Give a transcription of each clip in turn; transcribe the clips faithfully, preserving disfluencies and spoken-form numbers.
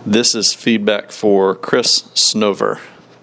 This is feedback for Chris Snover.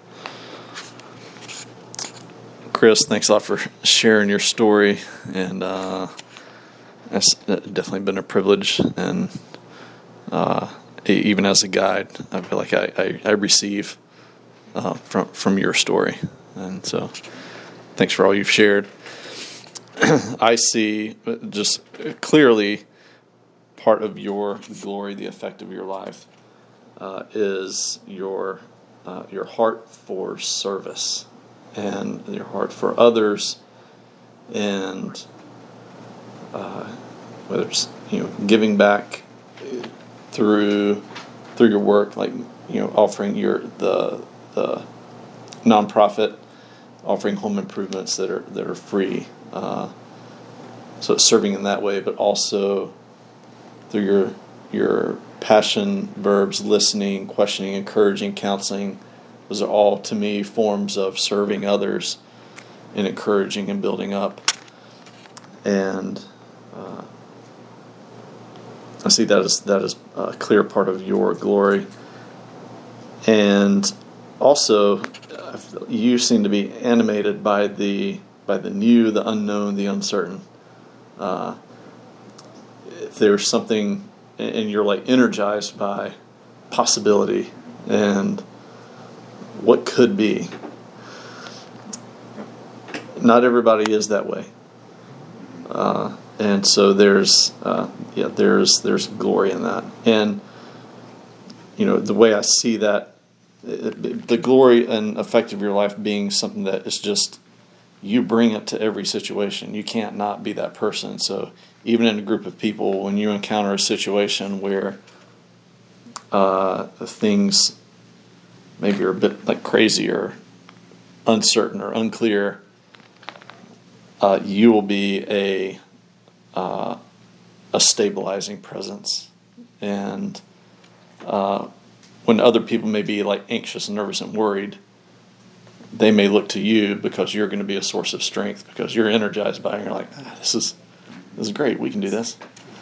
Chris, thanks a lot for sharing your story, and uh, it's definitely been a privilege, and uh, even as a guide, I feel like I, I, I receive uh, from from your story, and so thanks for all you've shared. I see just clearly part of your glory, the effect of your life, uh, is your uh, your heart for service and your heart for others, and uh, whether it's you know giving back through through your work, like you know offering your the the nonprofit, offering home improvements that are that are free. Uh, so it's serving in that way, but also through your your passion verbs, listening, questioning, encouraging, counseling. Those are all, to me, forms of serving others and encouraging and building up. And uh, I see that as that is a clear part of your glory. And also, you seem to be animated by the by the new, the unknown, the uncertain. Uh, if there's something, and you're like energized by possibility and what could be. Not everybody is that way, uh, and so there's uh, yeah there's there's glory in that, and you know the way I see that, the glory and effect of your life being something that is just you bring it to every situation. You can't not be that person. So even in a group of people, when you encounter a situation where uh, things maybe are a bit like crazy or uncertain or unclear, uh, you will be a uh, a stabilizing presence. And uh, when other people may be like anxious and nervous and worried, they may look to you because you're going to be a source of strength, because you're energized by it. And you're like, ah, this is this is great. We can do this.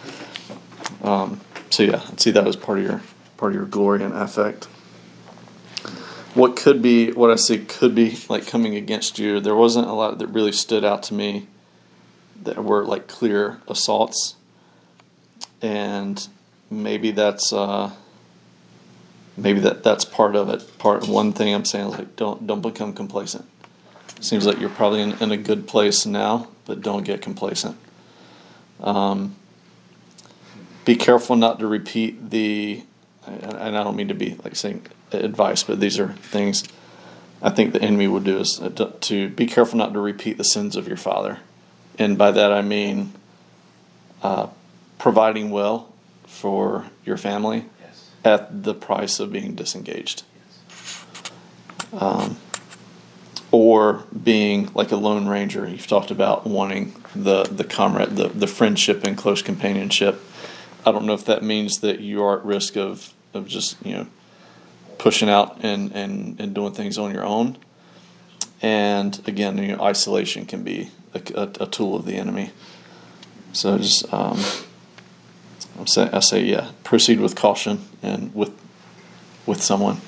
Um, so yeah, I'd see that as part of your part of your glory and affect. What could be, what I see could be like coming against you, there wasn't a lot that really stood out to me that were like clear assaults. And maybe that's uh, maybe that, that's part of it. Part one thing I'm saying is like don't don't become complacent. Seems like you're probably in, in a good place now, but don't get complacent. Um, be careful not to repeat the, and I don't mean to be like saying advice, but these are things I think the enemy would do, is to, to be careful not to repeat the sins of your father. And by that I mean uh, providing well for your family yes. at the price of being disengaged. Yes. Um, or being like a lone ranger. You've talked about wanting the, the comrade, the, the friendship and close companionship. I don't know if that means that you are at risk of, of just, you know, pushing out and, and, and doing things on your own. And again, you know, isolation can be a, a, a tool of the enemy. So just, um, I say, I say, yeah, proceed with caution and with with someone.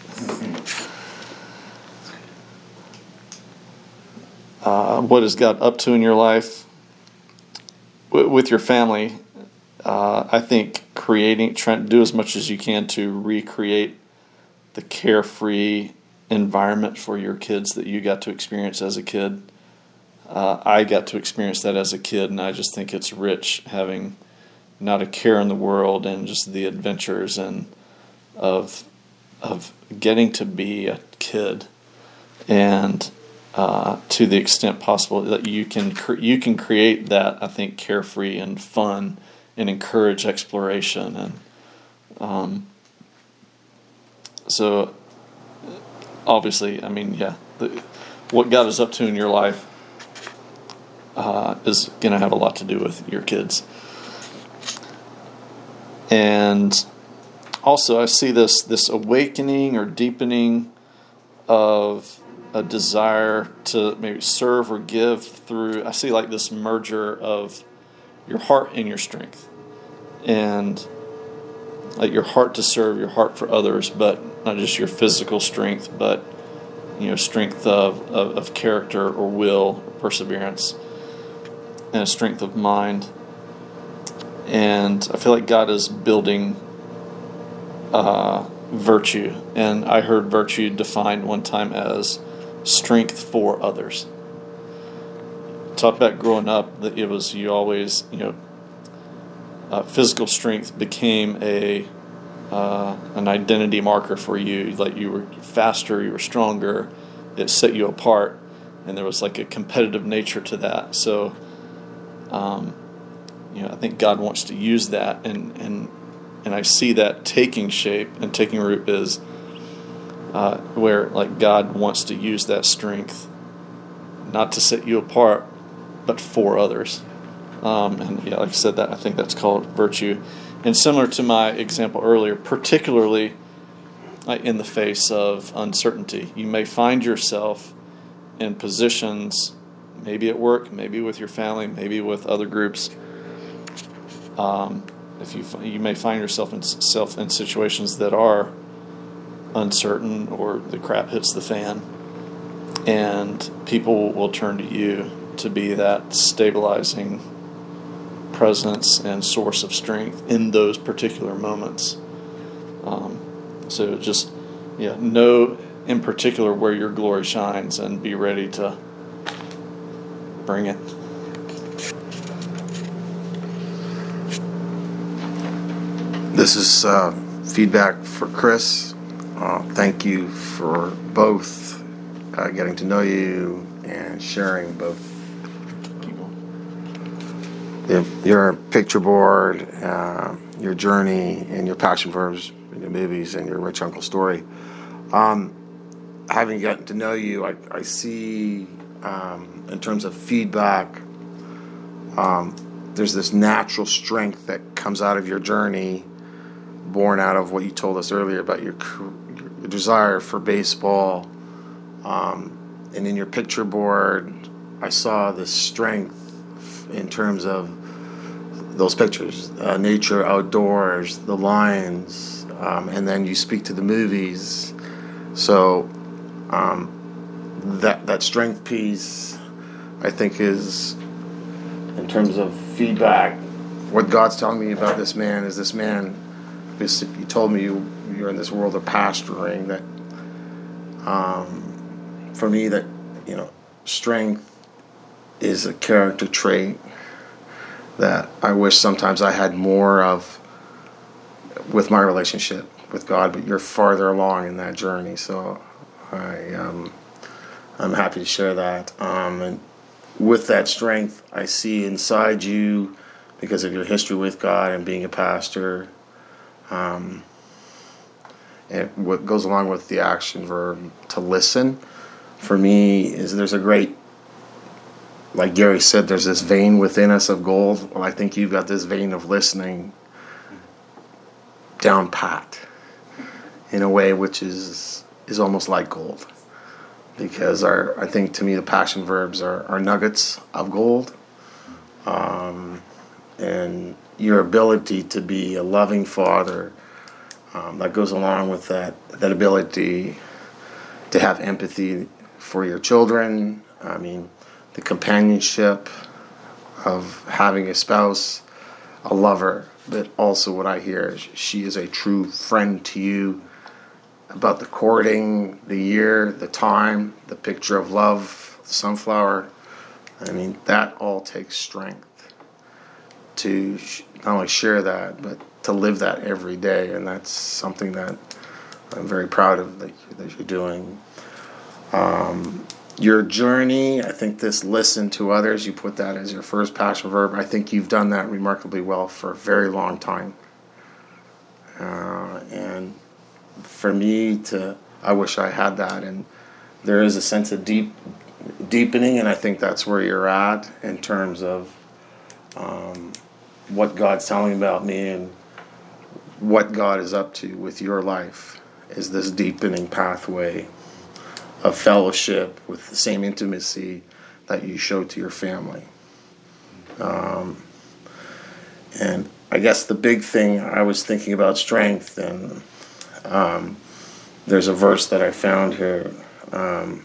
Uh, what is God up to in your life? W- with your family, uh, I think creating, trying to do as much as you can to recreate the carefree environment for your kids that you got to experience as a kid. Uh, I got to experience that as a kid, and I just think it's rich having not a care in the world and just the adventures and of of getting to be a kid, and uh, to the extent possible that you can cre- you can create that, I think, carefree and fun and encourage exploration. And um, so obviously, I mean, yeah, the, what God is up to in your life uh, is going to have a lot to do with your kids. And also, I see this this awakening or deepening of a desire to maybe serve or give through, I see like this merger of your heart and your strength. And like your heart to serve, your heart for others, but not just your physical strength, but you know, strength of, of, of character or will, or perseverance, and a strength of mind. And I feel like God is building uh, virtue. And I heard virtue defined one time as strength for others. Talked about growing up, that it was you always, you know, uh, physical strength became a uh, an identity marker for you. Like you were faster, you were stronger. It set you apart, and there was like a competitive nature to that. So, um, you know, I think God wants to use that, and and and I see that taking shape and taking root is uh, where like God wants to use that strength, not to set you apart, but for others. Um, and yeah, like I said, that I think that's called virtue. And similar to my example earlier, particularly uh, in the face of uncertainty, you may find yourself in positions, maybe at work, maybe with your family, maybe with other groups. Um, if you you may find yourself in self in situations that are uncertain, or the crap hits the fan, and people will turn to you to be that stabilizing presence and source of strength in those particular moments. Um, so just yeah, know in particular where your glory shines, and be ready to bring it. This is uh, feedback for Chris. Uh, thank you for both uh, getting to know you and sharing both your picture board, uh, your journey, and your passion verbs, and your movies, and your rich uncle story. Um, having gotten to know you, I, I see um, in terms of feedback, um, there's this natural strength that comes out of your journey, born out of what you told us earlier about your, your desire for baseball. Um, and in your picture board, I saw this strength in terms of those pictures, uh, nature, outdoors, the lines, um, and then you speak to the movies. So um, that that strength piece, I think, is, in terms of feedback, what God's telling me about this man is this man, because you told me you, you're in this world of pastoring, that um, for me that, you know, strength is a character trait that I wish sometimes I had more of with my relationship with God, but you're farther along in that journey, so I, um, I'm happy to share that. Um, and with that strength, I see inside you, because of your history with God and being a pastor, um, and what goes along with the action verb to listen, for me, is there's a great, like Gary said, there's this vein within us of gold. Well, I think you've got this vein of listening down pat in a way which is is almost like gold. Because our, I think to me the passion verbs are, are nuggets of gold. Um, and your ability to be a loving father, um, that goes along with that, that ability to have empathy for your children. I mean, the companionship of having a spouse, a lover, but also what I hear is she is a true friend to you. About the courting, the year, the time, the picture of love, the sunflower. I mean, that all takes strength to not only share that, but to live that every day. And that's something that I'm very proud of that, that you're doing. Um, Your journey, I think this listen to others, you put that as your first passion verb. I think you've done that remarkably well for a very long time. Uh, and for me to, I wish I had that. And there is a sense of deep deepening, and I think that's where you're at in terms of um, what God's telling about me and what God is up to with your life, is this deepening pathway of fellowship with the same intimacy that you show to your family. Um, and I guess the big thing I was thinking about strength, and um, there's a verse that I found here. Um,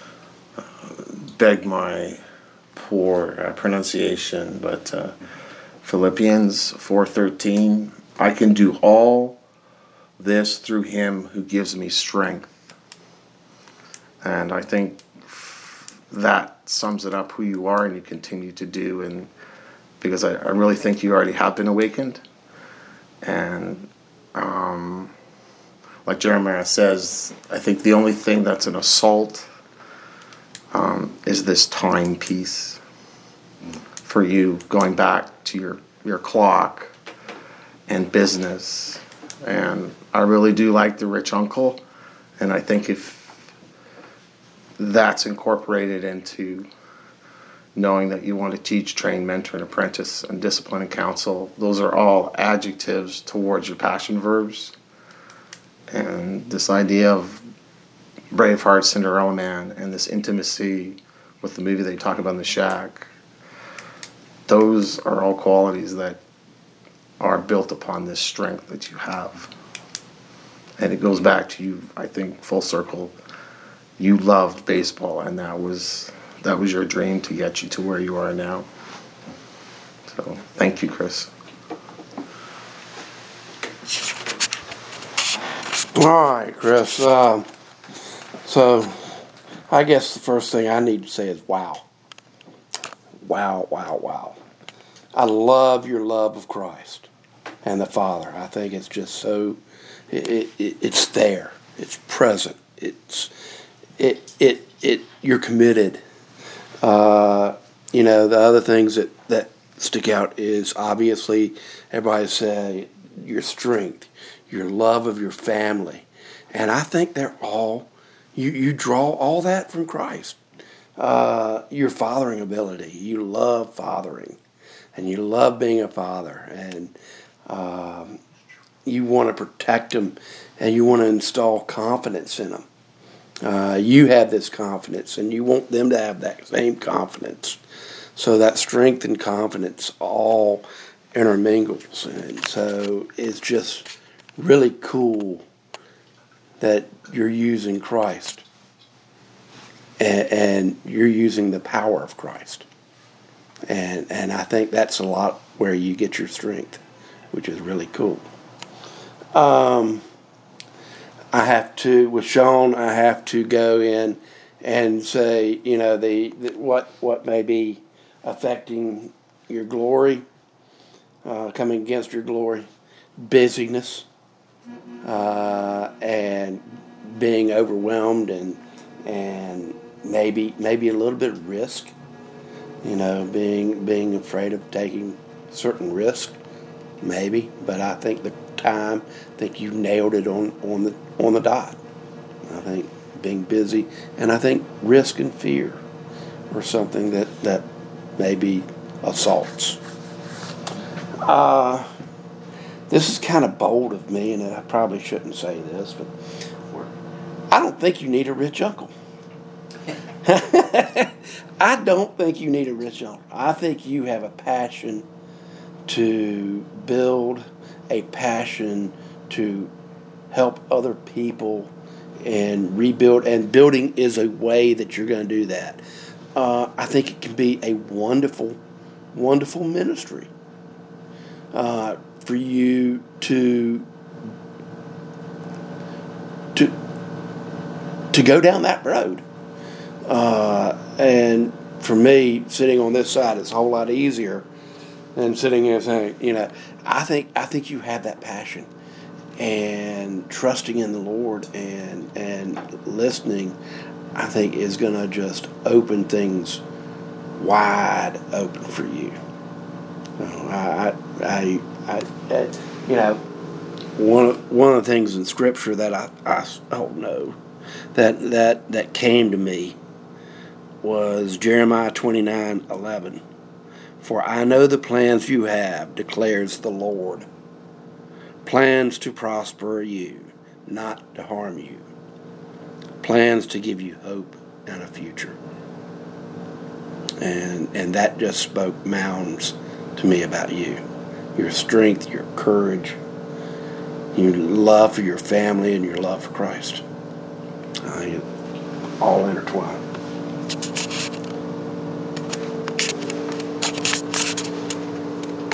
beg my poor uh, pronunciation, but uh, Philippians four thirteen. I can do all this through Him who gives me strength, and I think that sums it up who you are and you continue to do. And because I, I really think you already have been awakened, and um, like Jeremiah says, I think the only thing that's an assault um, is this time piece for you, going back to your, your clock and business. And I really do like the rich uncle, and I think if that's incorporated into knowing that you want to teach, train, mentor, and apprentice, and discipline and counsel, those are all adjectives towards your passion verbs. And this idea of Braveheart, Cinderella Man, and this intimacy with the movie they talk about in The Shack, those are all qualities that are built upon this strength that you have. And it goes back to you, I think, full circle. You loved baseball, and that was that was your dream to get you to where you are now. So thank you, Chris. All right, Chris. Um, so I guess the first thing I need to say is wow. Wow, wow, wow. I love your love of Christ and the Father. I think it's just so, it, it, it's there. It's present. It's, it, it, it, you're committed. Uh, you know, the other things that, that stick out is obviously everybody say your strength, your love of your family. And I think they're all, you, you draw all that from Christ. Uh, your fathering ability. You love fathering. And you love being a father. And um, you want to protect them. And you want to install confidence in them. Uh, you have this confidence. And you want them to have that same confidence. So that strength and confidence all intermingles. And so it's just really cool that you're using Christ. And, and you're using the power of Christ. And and I think that's a lot where you get your strength, which is really cool. Um, I have to, with Sean, I have to go in and say, you know, the, the what what may be affecting your glory, uh, coming against your glory, busyness, uh, and being overwhelmed, and and maybe maybe a little bit of risk. You know, being being afraid of taking certain risk, maybe. But I think the time, I think you nailed it on, on the on the dot. I think being busy, and I think risk and fear are something that that maybe assaults. Uh, this is kind of bold of me, and I probably shouldn't say this, but I don't think you need a rich uncle. I don't think you need a rich uncle. I think you have a passion to build, a passion to help other people and rebuild. And building is a way that you're going to do that. Uh, I think it can be a wonderful, wonderful ministry uh, for you to to to go down that road. Uh, and for me, sitting on this side is a whole lot easier than sitting here saying, you know, I think I think you have that passion, and trusting in the Lord and and listening, I think is going to just open things wide open for you. I, I, I, I you know, one of, one of the things in Scripture that I, I oh no, that that that came to me was Jeremiah twenty-nine eleven. For I know the plans you have, declares the Lord. Plans to prosper you, not to harm you. Plans to give you hope and a future. And and that just spoke mountains to me about you. your strength, your courage, your love for your family, and your love for Christ. I think it all intertwined.